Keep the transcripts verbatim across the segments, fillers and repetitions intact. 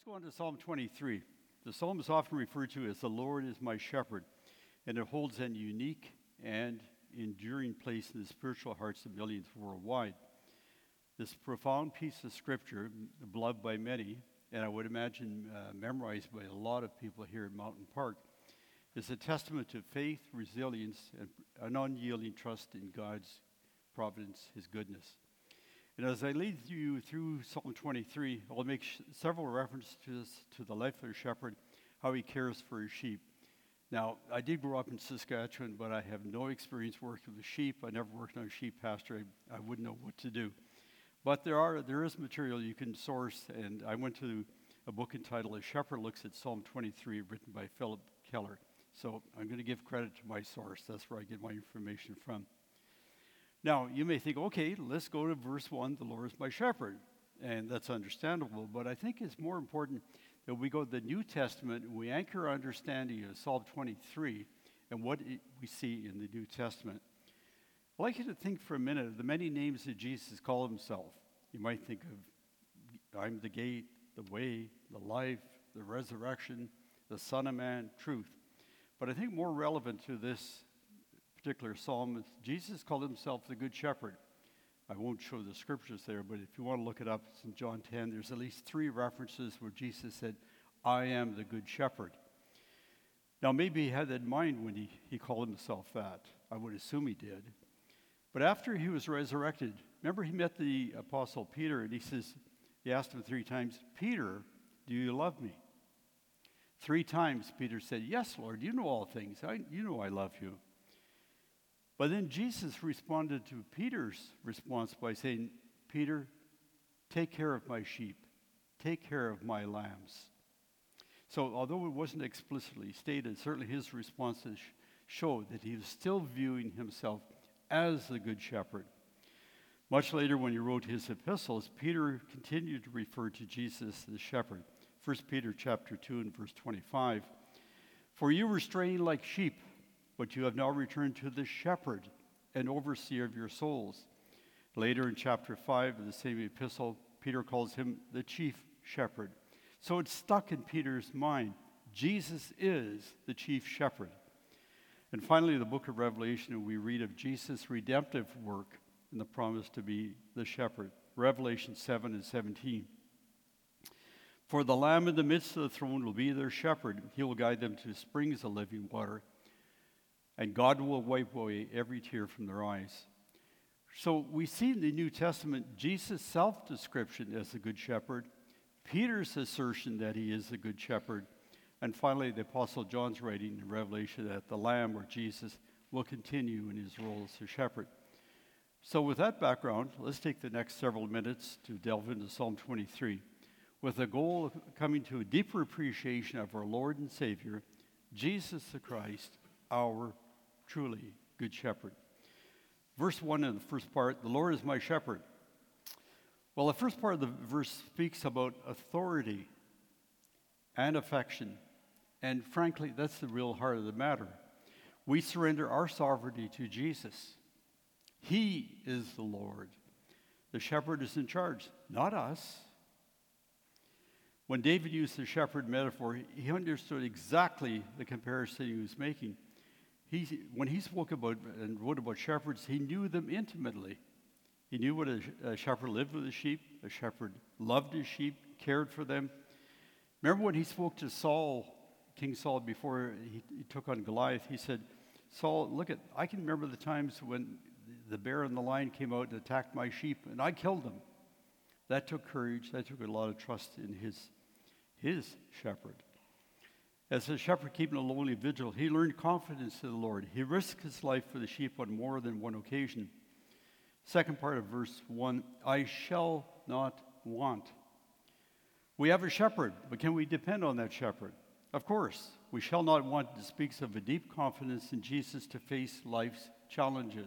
let's go on to Psalm twenty-three. The psalm is often referred to as the Lord is my shepherd, and it holds a unique and enduring place in the spiritual hearts of millions worldwide. This profound piece of scripture, beloved by many, and I would imagine uh, memorized by a lot of people here at Mountain Park, is a testament to faith, resilience, and an unyielding trust in God's providence, His goodness. And as I lead you through Psalm twenty-three, I'll make sh- several references to, this, to the life of a shepherd, how he cares for his sheep. Now, I did grow up in Saskatchewan, but I have no experience working with sheep. I never worked on a sheep pasture. I, I wouldn't know what to do. But there are there is material you can source, and I went to a book entitled A Shepherd Looks at Psalm twenty-three, written by Philip Keller. So I'm going to give credit to my source. That's where I get my information from. Now, you may think, okay, let's go to verse one, the Lord is my shepherd. And that's understandable, but I think it's more important that we go to the New Testament and we anchor our understanding of Psalm twenty-three and what it, we see in the New Testament. I'd like you to think for a minute of the many names that Jesus called himself. You might think of, I'm the gate, the way, the life, the resurrection, the Son of Man, truth. But I think more relevant to this particular psalm is Jesus called himself the Good Shepherd. I won't show the scriptures there, but if you want to look it up, it's in John ten. There's at least three references where Jesus said, I am the Good Shepherd. Now, maybe he had that in mind when he, he called himself that. I would assume he did. But after he was resurrected, remember he met the Apostle Peter, and he says, he asked him three times, Peter, do you love me? Three times Peter said, yes, Lord, you know all things. I, you know I love you. But then Jesus responded to Peter's response by saying, Peter, take care of my sheep. Take care of my lambs. So although it wasn't explicitly stated, certainly his responses showed that he was still viewing himself as the Good Shepherd. Much later, when he wrote his epistles, Peter continued to refer to Jesus as the shepherd. First Peter chapter two and verse twenty-five. For you were straying like sheep, but you have now returned to the shepherd and overseer of your souls. Later in chapter five of the same epistle, Peter calls him the chief shepherd. So it's stuck in Peter's mind. Jesus is the chief shepherd. And finally, the book of Revelation, we read of Jesus' redemptive work and the promise to be the shepherd. Revelation seven and seventeen. For the Lamb in the midst of the throne will be their shepherd. He will guide them to springs of living water. And God will wipe away every tear from their eyes. So we see in the New Testament Jesus' self-description as the Good Shepherd, Peter's assertion that he is the Good Shepherd, and finally the Apostle John's writing in Revelation that the Lamb, or Jesus, will continue in his role as a shepherd. So with that background, let's take the next several minutes to delve into Psalm twenty-three with the goal of coming to a deeper appreciation of our Lord and Savior, Jesus the Christ, our truly Good Shepherd. Verse one in the first part, the Lord is my shepherd. Well, the first part of the verse speaks about authority and affection. And frankly, that's the real heart of the matter. We surrender our sovereignty to Jesus. He is the Lord. The shepherd is in charge, not us. When David used the shepherd metaphor, he understood exactly the comparison he was making. He, when he spoke about and wrote about shepherds, he knew them intimately. He knew what a, a shepherd lived with his sheep. A shepherd loved his sheep, cared for them. Remember when he spoke to Saul, King Saul, before he, he took on Goliath, he said, Saul, look at, I can remember the times when the bear and the lion came out and attacked my sheep, and I killed them. That took courage. That took a lot of trust in his, his shepherd. As a shepherd keeping a lonely vigil, he learned confidence in the Lord. He risked his life for the sheep on more than one occasion. Second part of verse one, I shall not want. We have a shepherd, but can we depend on that shepherd? Of course, we shall not want speaks of a deep confidence in Jesus to face life's challenges.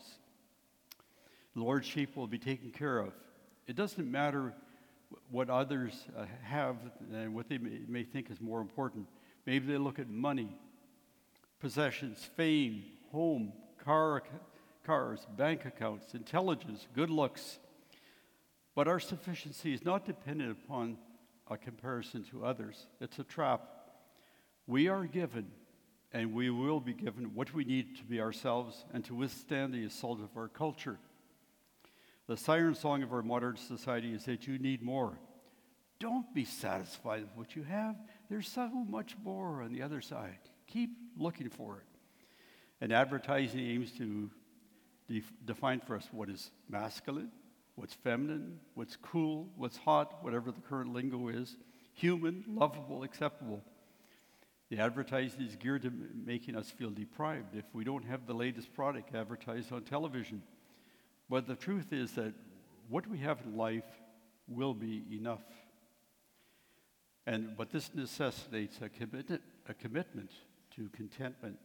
The Lord's sheep will be taken care of. It doesn't matter what others uh, have and what they may, may think is more important. Maybe they look at money, possessions, fame, home, car, cars, bank accounts, intelligence, good looks. But our sufficiency is not dependent upon a comparison to others. It's a trap. We are given, and we will be given, what we need to be ourselves and to withstand the assault of our culture. The siren song of our modern society is that you need more. Don't be satisfied with what you have. There's so much more on the other side. Keep looking for it. And advertising aims to def- define for us what is masculine, what's feminine, what's cool, what's hot, whatever the current lingo is, human, lovable, acceptable. The advertising is geared to m- making us feel deprived if we don't have the latest product advertised on television. But the truth is that what we have in life will be enough. And but this necessitates a commitment, a commitment to contentment.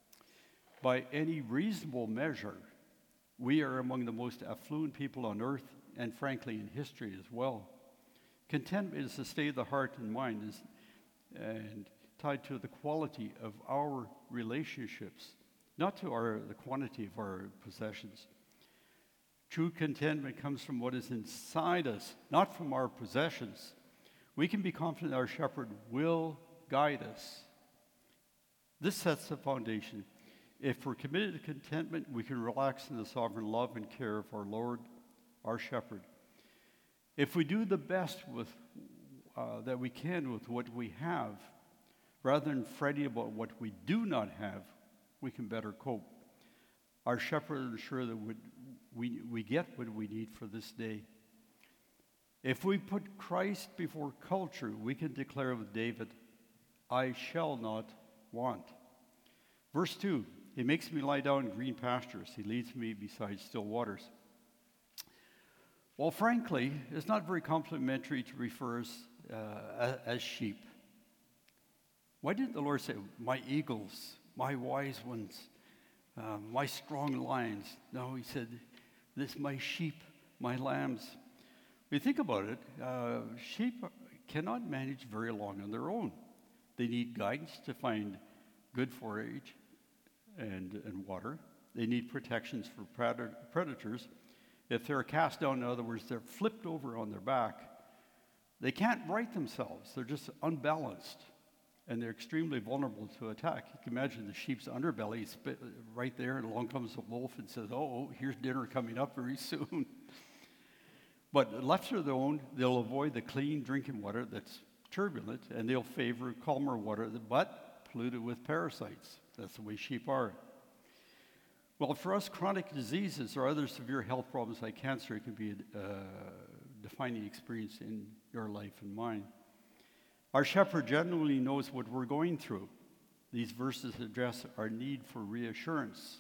By any reasonable measure, we are among the most affluent people on earth, and frankly in history as well. Contentment is the state of the heart and mind, is, and tied to the quality of our relationships, not to our the quantity of our possessions. True contentment comes from what is inside us, not from our possessions. We can be confident our shepherd will guide us. This sets the foundation. If we're committed to contentment, we can relax in the sovereign love and care of our Lord, our shepherd. If we do the best with uh, that we can with what we have, rather than fretting about what we do not have, we can better cope. Our shepherd will ensure that we, we, we get what we need for this day. If we put Christ before culture, we can declare with David, I shall not want. Verse two, he makes me lie down in green pastures. He leads me beside still waters. Well, frankly, it's not very complimentary to refer us uh, as sheep. Why didn't the Lord say, my eagles, my wise ones, uh, my strong lions? No, he said, this my sheep, my lambs. When you think about it, uh, sheep cannot manage very long on their own. They need guidance to find good forage and, and water. They need protections for predator, predators. If they're cast down, in other words, they're flipped over on their back, they can't right themselves. They're just unbalanced, and they're extremely vulnerable to attack. You can imagine the sheep's underbelly spit right there, and along comes a wolf and says, oh, here's dinner coming up very soon. But left to their own, they'll avoid the clean drinking water that's turbulent, and they'll favor calmer water, but polluted with parasites. That's the way sheep are. Well, for us, chronic diseases or other severe health problems like cancer can be a uh, defining experience in your life and mine. Our shepherd genuinely knows what we're going through. These verses address our need for reassurance.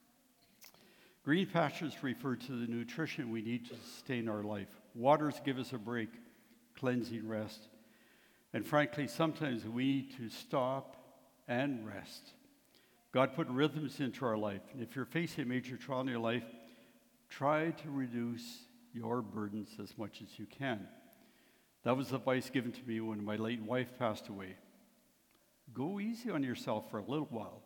Green pastures refer to the nutrition we need to sustain our life. Waters give us a break, cleansing rest. And frankly, sometimes we need to stop and rest. God put rhythms into our life. And if you're facing a major trial in your life, try to reduce your burdens as much as you can. That was advice given to me when my late wife passed away. Go easy on yourself for a little while.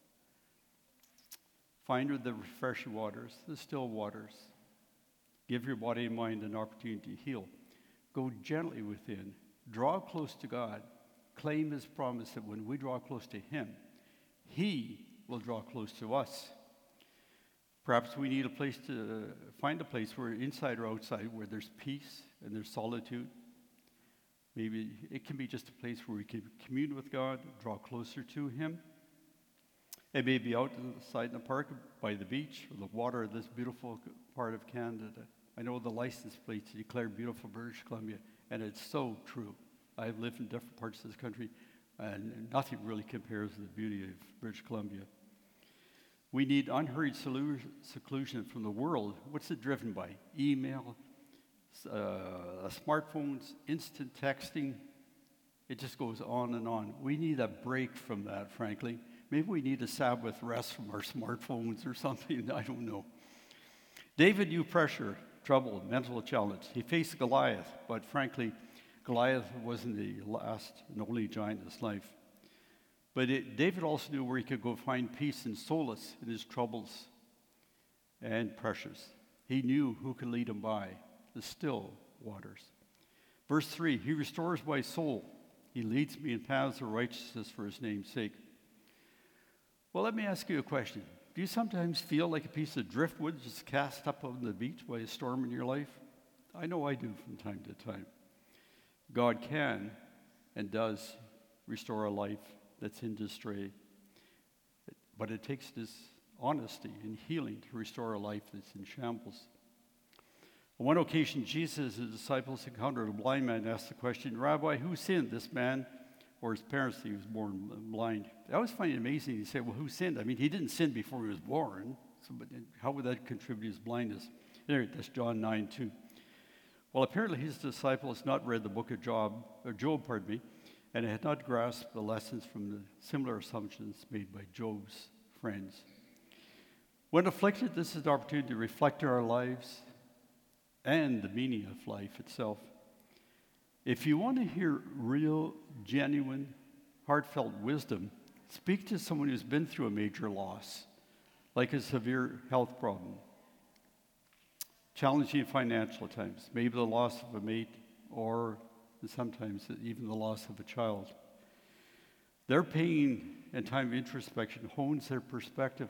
Find the refreshing waters, the still waters. Give your body and mind an opportunity to heal. Go gently within. Draw close to God. Claim his promise that when we draw close to him, he will draw close to us. Perhaps we need a place to uh, find a place where inside or outside where there's peace and there's solitude. Maybe it can be just a place where we can commune with God, draw closer to him. It may be outside in the park by the beach or the water of this beautiful part of Canada. I know the license plates declare beautiful British Columbia, and it's so true. I've lived in different parts of this country, and nothing really compares to the beauty of British Columbia. We need unhurried seclusion from the world. What's it driven by? Email, uh, smartphones, instant texting. It just goes on and on. We need a break from that, frankly. Maybe we need a Sabbath rest from our smartphones or something. I don't know. David knew pressure, trouble, mental challenge. He faced Goliath, but frankly, Goliath wasn't the last and only giant in his life. But it, David also knew where he could go find peace and solace in his troubles and pressures. He knew who could lead him by the still waters. Verse three, he restores my soul. He leads me in paths of righteousness for his name's sake. Well, let me ask you a question. Do you sometimes feel like a piece of driftwood just cast up on the beach by a storm in your life? I know I do from time to time. God can and does restore a life that's in disarray, but it takes this honesty and healing to restore a life that's in shambles. On one occasion, Jesus and his disciples encountered a blind man and asked the question, Rabbi, who sinned, this man or his parents that he was born blind? I always find it amazing. He said, well, who sinned? I mean, he didn't sin before he was born, so but how would that contribute to his blindness? Anyway, that's John nine two. Well, apparently his disciples had not read the book of Job, or Job, pardon me, and had not grasped the lessons from the similar assumptions made by Job's friends. When afflicted, this is an opportunity to reflect on our lives and the meaning of life itself. If you want to hear real, genuine, heartfelt wisdom, speak to someone who's been through a major loss, like a severe health problem, challenging financial times, maybe the loss of a mate, or sometimes even the loss of a child. Their pain and time of introspection hones their perspective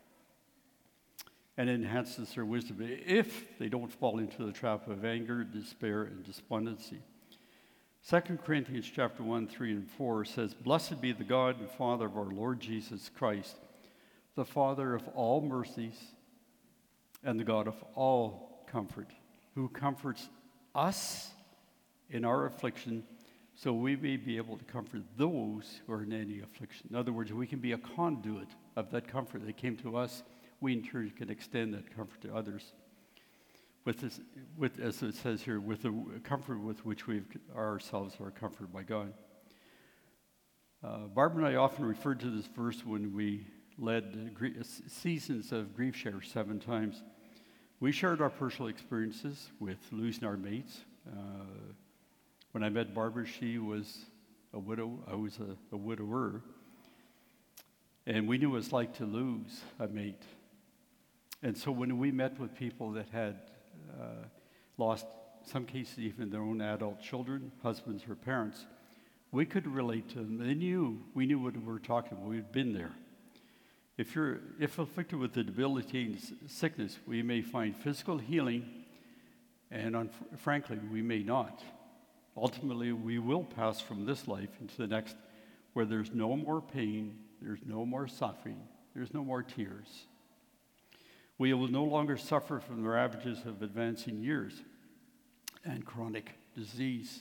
and enhances their wisdom if they don't fall into the trap of anger, despair, and despondency. Second Corinthians chapter one, three, and four says, Blessed be the God and Father of our Lord Jesus Christ, the Father of all mercies and the God of all comfort, who comforts us in our affliction so we may be able to comfort those who are in any affliction. In other words, we can be a conduit of that comfort that came to us. We in turn can extend that comfort to others. With this, with, as it says here, with the comfort with which we ourselves are comforted by God. Uh, Barbara and I often referred to this verse when we led gr- seasons of grief share seven times. We shared our personal experiences with losing our mates. Uh, when I met Barbara, she was a widow. I was a, a widower. And we knew what it's like to lose a mate. And so when we met with people that had uh, lost, some cases even their own adult children, husbands or parents, we could relate to them. They knew, we knew what we were talking about. We'd been there. If you're if afflicted with a debilitating sickness, we may find physical healing, and un- frankly, we may not. Ultimately, we will pass from this life into the next, where there's no more pain, there's no more suffering, there's no more tears. We will no longer suffer from the ravages of advancing years and chronic disease.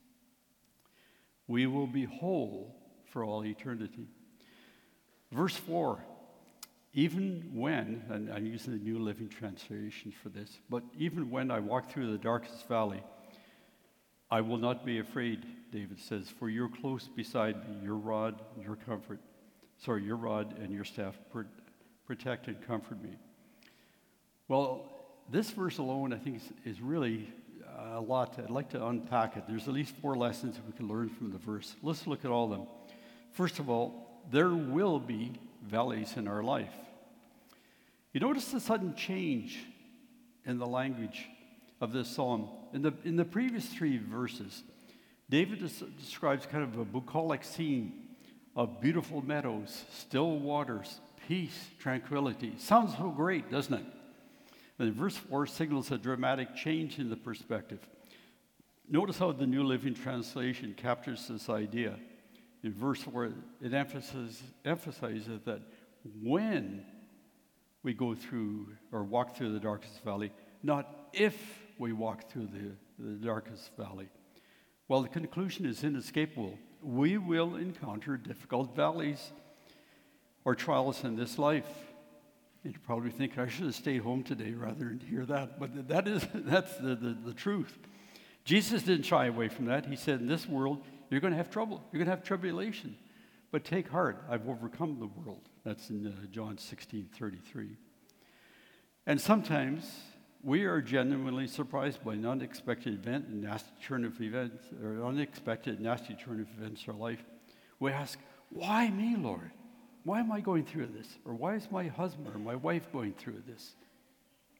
We will be whole for all eternity. Verse four, even when, and I'm using the New Living Translation for this, but even when I walk through the darkest valley, I will not be afraid, David says, for you're close beside me, your rod and your comfort, sorry, your rod and your staff protect and comfort me. Well, this verse alone, I think, is, is really a lot. I'd like to unpack it. There's at least four lessons that we can learn from the verse. Let's look at all of them. First of all, there will be valleys in our life. You notice the sudden change in the language of this psalm. In the, in the previous three verses, David des- describes kind of a bucolic scene of beautiful meadows, still waters, peace, tranquility. Sounds so great, doesn't it? And verse four signals a dramatic change in the perspective. Notice how the New Living Translation captures this idea. In verse four, it emphasizes, emphasizes that when we go through or walk through the darkest valley, not if we walk through the, the darkest valley. Well, the conclusion is inescapable. We will encounter difficult valleys or trials in this life. And you probably think, I should have stayed home today rather than hear that. But that is, that's the, the, the truth. Jesus didn't shy away from that. He said, in this world, you're going to have trouble. You're going to have tribulation. But take heart, I've overcome the world. That's in uh, John sixteen thirty-three. And sometimes we are genuinely surprised by an unexpected event, a nasty turn of events, or unexpected nasty turn of events in our life. We ask, why me, Lord? Why am I going through this? Or why is my husband or my wife going through this?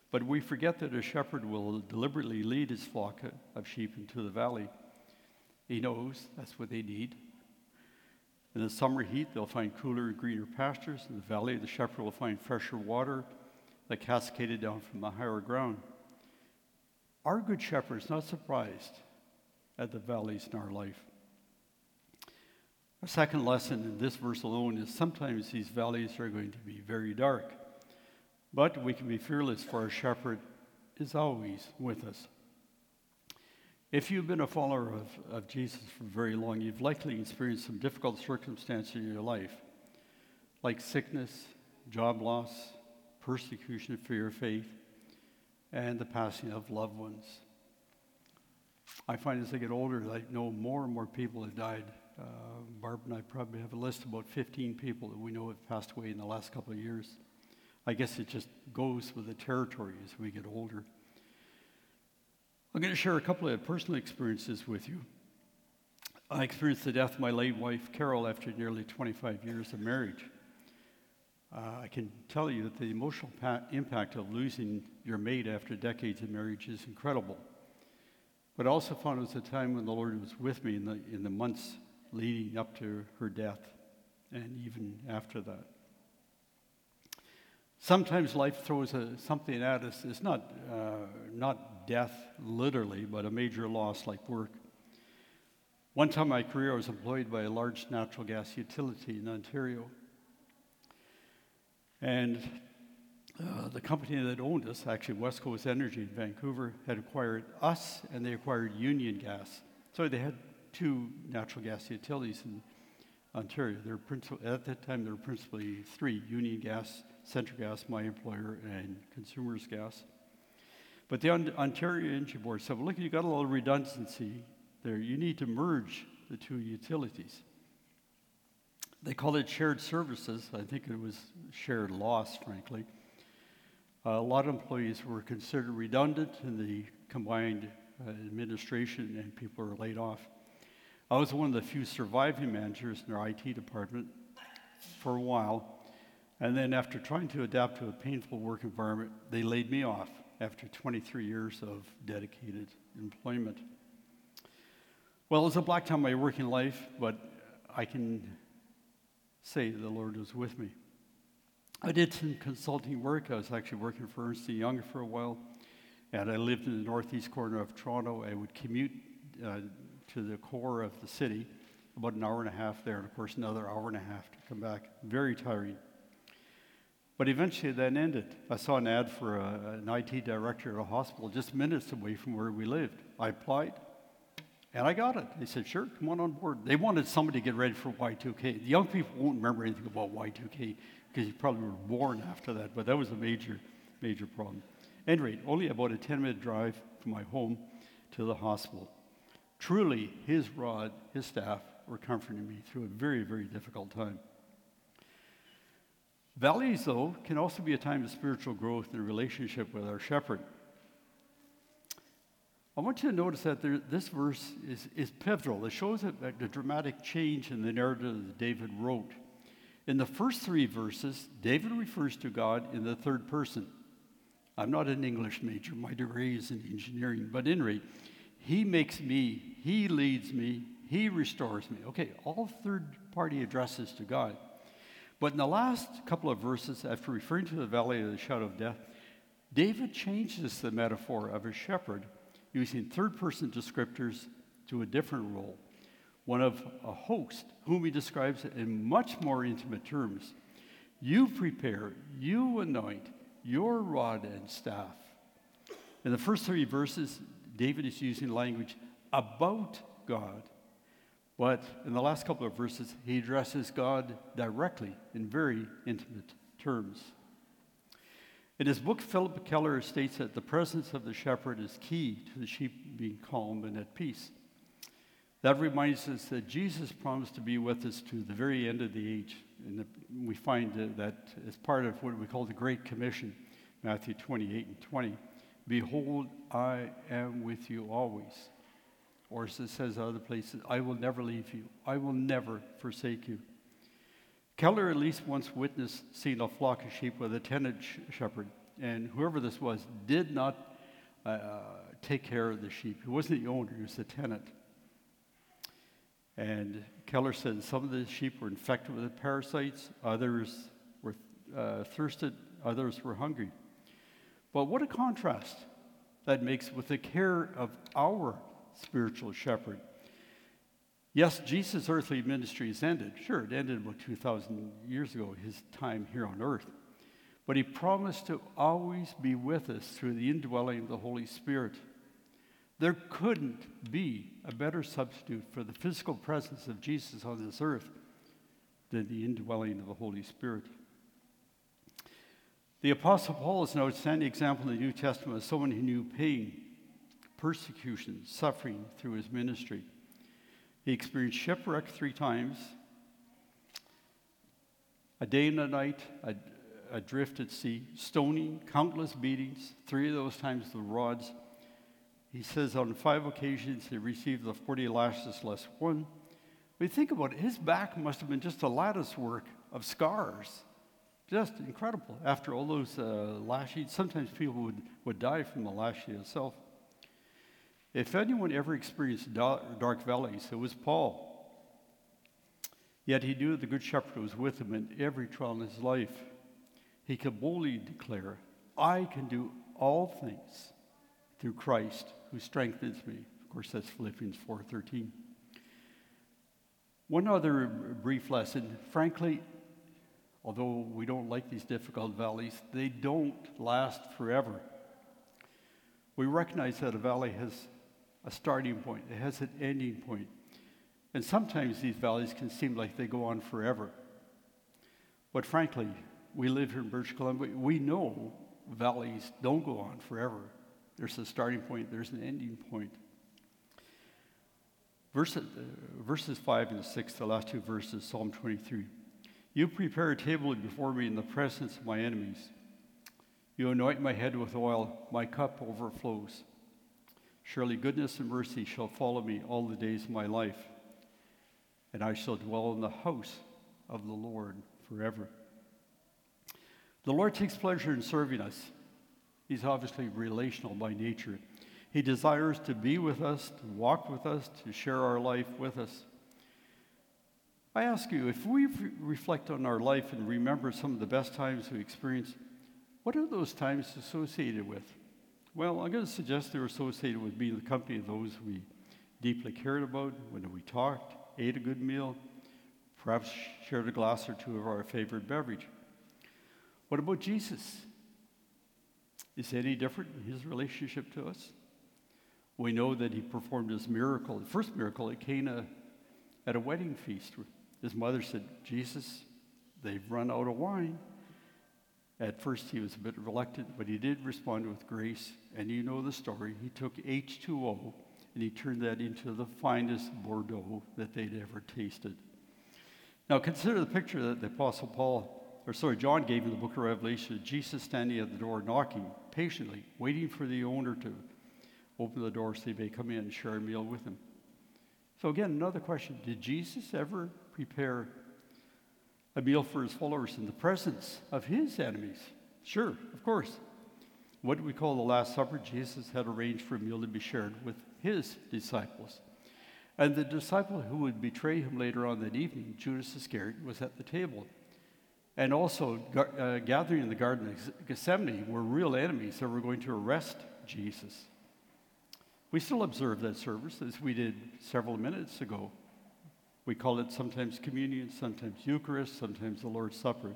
But we forget that a shepherd will deliberately lead his flock of sheep into the valley. He knows that's what they need. In the summer heat, they'll find cooler and greener pastures. In the valley, the shepherd will find fresher water that cascaded down from the higher ground. Our good shepherd is not surprised at the valleys in our life. Our second lesson in this verse alone is sometimes these valleys are going to be very dark. But we can be fearless, for our shepherd is always with us. If you've been a follower of, of Jesus for very long, you've likely experienced some difficult circumstances in your life, like sickness, job loss, persecution for your faith, and the passing of loved ones. I find as I get older, I know more and more people have died. Uh, Barb and I probably have a list of about fifteen people that we know have passed away in the last couple of years. I guess it just goes with the territory as we get older. I'm going to share a couple of personal experiences with you. I experienced the death of my late wife, Carol, after nearly twenty-five years of marriage. Uh, I can tell you that the emotional pa- impact of losing your mate after decades of marriage is incredible. But I also found it was a time when the Lord was with me in the, in the months leading up to her death, and even after that. Sometimes life throws a, something at us. It's not, uh, not death, literally, but a major loss like work. One time in my career, I was employed by a large natural gas utility in Ontario. And uh, the company that owned us, actually West Coast Energy in Vancouver, had acquired us, and they acquired Union Gas. So they had two natural gas utilities in Ontario. They're principal, at that time, there were principally three: Union Gas, Central Gas, my employer, and Consumers Gas. But the On- Ontario Energy Board said, well, look, you've got a lot of redundancy there. You need to merge the two utilities. They called it shared services. I think it was shared loss, frankly. Uh, a lot of employees were considered redundant in the combined uh, administration, and people were laid off. I was one of the few surviving managers in our I T department for a while. And then after trying to adapt to a painful work environment, they laid me off after twenty-three years of dedicated employment. Well, it was a black time in my working life, but I can say the Lord was with me. I did some consulting work. I was actually working for Ernst and Young for a while, and I lived in the northeast corner of Toronto. I would commute uh, to the core of the city, about an hour and a half there, and of course another hour and a half to come back. Very tiring. But eventually that ended. I saw an ad for a, an I T director at a hospital just minutes away from where we lived. I applied, and I got it. They said, sure, come on on board. They wanted somebody to get ready for Y two K. The young people won't remember anything about Y two K because you probably were born after that, but that was a major, major problem. At any rate, only about a ten-minute drive from my home to the hospital. Truly, his rod, his staff, were comforting me through a very, very difficult time. Valleys, though, can also be a time of spiritual growth in a relationship with our shepherd. I want you to notice that there, this verse is, is pivotal. It shows a, a dramatic change in the narrative that David wrote. In the first three verses, David refers to God in the third person. I'm not an English major. My degree is in engineering. But in rate, he makes me, he leads me, he restores me. Okay, all third-party addresses to God. But in the last couple of verses, after referring to the valley of the shadow of death, David changes the metaphor of a shepherd using third-person descriptors to a different role, one of a host, whom he describes in much more intimate terms. You prepare, you anoint your rod and staff. In the first three verses, David is using language about God. But in the last couple of verses, he addresses God directly in very intimate terms. In his book, Philip Keller states that the presence of the shepherd is key to the sheep being calm and at peace. That reminds us that Jesus promised to be with us to the very end of the age. And we find that as part of what we call the Great Commission, Matthew twenty-eight and twenty. Behold, I am with you always. Or as it says in other places, I will never leave you. I will never forsake you. Keller at least once witnessed seeing a flock of sheep with a tenant sh- shepherd And whoever this was did not uh, take care of the sheep. He wasn't the owner, he was the tenant. And Keller said some of the sheep were infected with the parasites, others were uh, thirsted, others were hungry. But what a contrast that makes with the care of our spiritual shepherd. Yes, Jesus' earthly ministry has ended. Sure, it ended about two thousand years ago, his time here on earth. But he promised to always be with us through the indwelling of the Holy Spirit. There couldn't be a better substitute for the physical presence of Jesus on this earth than the indwelling of the Holy Spirit. The Apostle Paul is an outstanding example in the New Testament of someone who knew pain, persecution, suffering through his ministry. He experienced shipwreck three times, a day and a night, adrift at sea, stoning, countless beatings, three of those times the rods. He says on five occasions he received the forty lashes less one. When you think about it, his back must have been just a lattice work of scars. Just incredible. After all those uh, lashings, sometimes people would, would die from the lashing itself. If anyone ever experienced dark valleys, it was Paul. Yet he knew the Good Shepherd was with him in every trial in his life. He could boldly declare, I can do all things through Christ who strengthens me. Of course, that's Philippians four thirteen. One other brief lesson. Frankly, although we don't like these difficult valleys, they don't last forever. We recognize that a valley has a starting point. It has an ending point. And sometimes these valleys can seem like they go on forever. But frankly, we live here in British Columbia. We know valleys don't go on forever. There's a starting point. There's an ending point. Verses, uh, verses five and six, the last two verses, Psalm twenty-three. You prepare a table before me in the presence of my enemies. You anoint my head with oil. My cup overflows. Surely goodness and mercy shall follow me all the days of my life, and I shall dwell in the house of the Lord forever. The Lord takes pleasure in serving us. He's obviously relational by nature. He desires to be with us, to walk with us, to share our life with us. I ask you, if we re- reflect on our life and remember some of the best times we experienced, what are those times associated with? Well, I'm going to suggest they're associated with being in the company of those we deeply cared about, when we talked, ate a good meal, perhaps shared a glass or two of our favorite beverage. What about Jesus? Is he any different in his relationship to us? We know that he performed his miracle, the first miracle at Cana at a wedding feast. His mother said, Jesus, they've run out of wine. At first he was a bit reluctant, but he did respond with grace. And you know the story. He took H two O and he turned that into the finest Bordeaux that they'd ever tasted. Now consider the picture that the Apostle Paul, or sorry, John gave in the book of Revelation. Jesus standing at the door knocking, patiently, waiting for the owner to open the door so he may come in and share a meal with him. So again, another question. Did Jesus ever prepare a meal for his followers in the presence of his enemies? Sure, of course. What we call the Last Supper, Jesus had arranged for a meal to be shared with his disciples. And the disciple who would betray him later on that evening, Judas Iscariot, was at the table. And also uh, gathering in the Garden of Gethsemane were real enemies that were going to arrest Jesus. We still observe that service as we did several minutes ago. We call it sometimes communion, sometimes Eucharist, sometimes the Lord's Supper.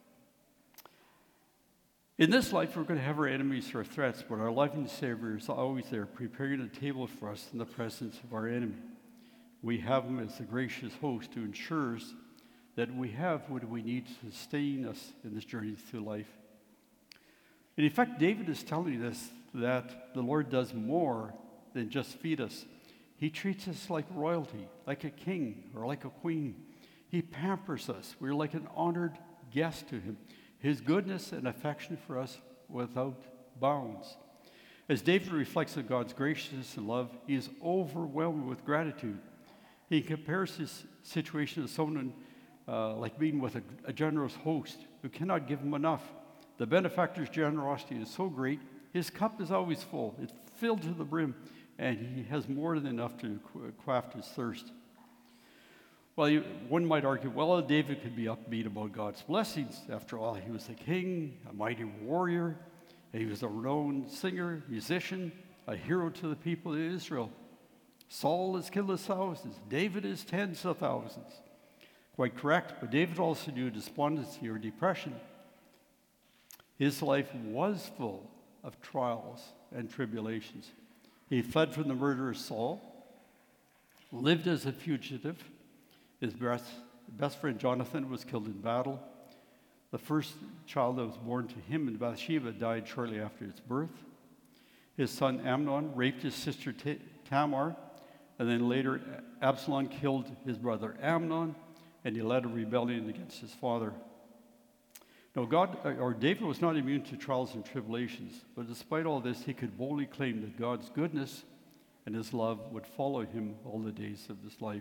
In this life, we're going to have our enemies or threats, but our loving Savior is always there, preparing a table for us in the presence of our enemy. We have him as the gracious host who ensures that we have what we need to sustain us in this journey through life. And in fact, David is telling us that the Lord does more than just feed us. He treats us like royalty, like a king or like a queen. He pampers us. We're like an honored guest to him. His goodness and affection for us without bounds. As David reflects on God's graciousness and love, he is overwhelmed with gratitude. He compares his situation to someone uh, like being with a, a generous host who cannot give him enough. The benefactor's generosity is so great, his cup is always full. It's filled to the brim, and he has more than enough to quaff his thirst. Well, you, one might argue, well, David could be upbeat about God's blessings. After all, he was a king, a mighty warrior, and he was a renowned singer, musician, a hero to the people of Israel. Saul has killed his thousands. David is tens of thousands. Quite correct, but David also knew despondency or depression. His life was full of trials and tribulations. He fled from the murderer Saul, lived as a fugitive. His best, best friend Jonathan was killed in battle. The first child that was born to him in Bathsheba died shortly after its birth. His son Amnon raped his sister T- Tamar, and then later Absalom killed his brother Amnon, and he led a rebellion against his father. Now, God, or David was not immune to trials and tribulations, but despite all this, he could boldly claim that God's goodness and his love would follow him all the days of his life.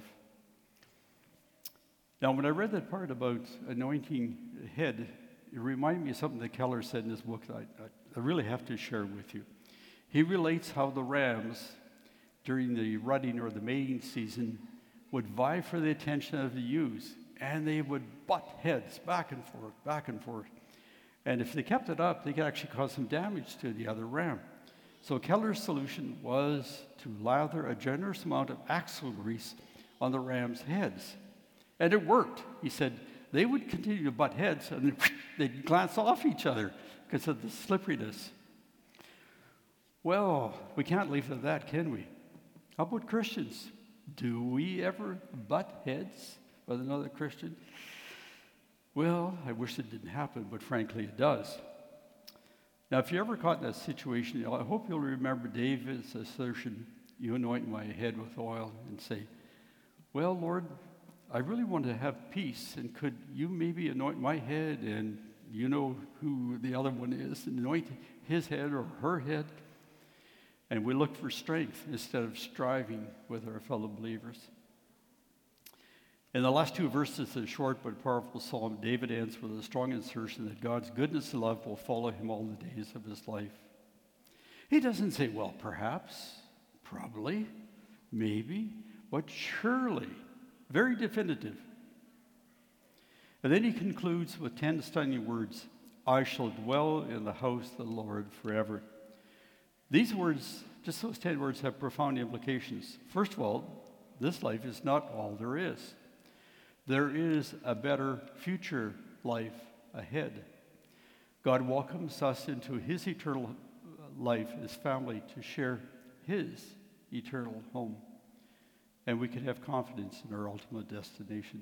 Now, when I read that part about anointing the head, it reminded me of something that Keller said in his book that I, I really have to share with you. He relates how the rams, during the rutting or the mating season, would vie for the attention of the ewes, and they would butt heads back and forth, back and forth. And if they kept it up, they could actually cause some damage to the other ram. So Keller's solution was to lather a generous amount of axle grease on the rams' heads. And it worked. He said they would continue to butt heads, and then they'd glance off each other because of the slipperiness. Well, we can't leave it at that, can we? How about Christians? Do we ever butt heads with another Christian? Well, I wish it didn't happen, but frankly, it does. Now, if you're ever caught in that situation, I hope you'll remember David's assertion, "You anoint my head with oil," and say, "Well, Lord, I really want to have peace, and could you maybe anoint my head, and you know who the other one is, and anoint his head or her head?" And we look for strength instead of striving with our fellow believers. In the last two verses of the short but powerful psalm, David ends with a strong assertion that God's goodness and love will follow him all the days of his life. He doesn't say, well, perhaps, probably, maybe, but surely. Very definitive. And then he concludes with ten stunning words, "I shall dwell in the house of the Lord forever." These words, just those ten words, have profound implications. First of all, this life is not all there is. There is a better future life ahead. God welcomes us into his eternal life, his family, to share his eternal home. And we can have confidence in our ultimate destination.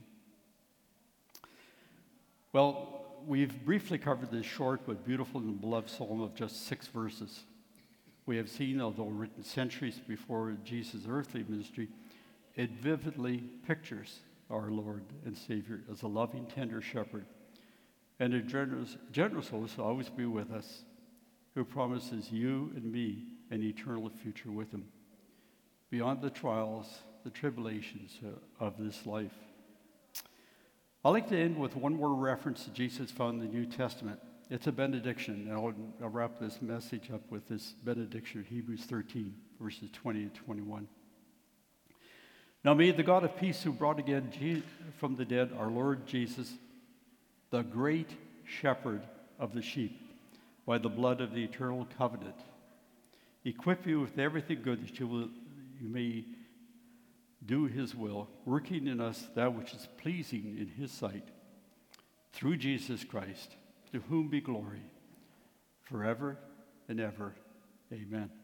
Well, we've briefly covered this short but beautiful and beloved psalm of just six verses. We have seen, although written centuries before Jesus' earthly ministry, it vividly pictures our Lord and Savior as a loving, tender shepherd and a generous, generous host will always be with us, who promises you and me an eternal future with him, beyond the trials, the tribulations of this life. I'd like to end with one more reference that Jesus found in the New Testament. It's a benediction, and I'll, I'll wrap this message up with this benediction, Hebrews thirteen, verses twenty to twenty-one. "Now may the God of peace, who brought again Je- from the dead our Lord Jesus, the great shepherd of the sheep, by the blood of the eternal covenant, equip you with everything good that you, will, you may do his will, working in us that which is pleasing in his sight, through Jesus Christ, to whom be glory forever and ever. Amen."